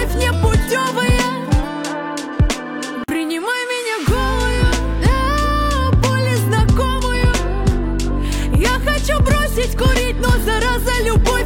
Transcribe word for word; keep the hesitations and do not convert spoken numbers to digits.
любовь непутевая. Принимай меня голую, да, боль знакомую. Я хочу бросить курить, но зараза любовь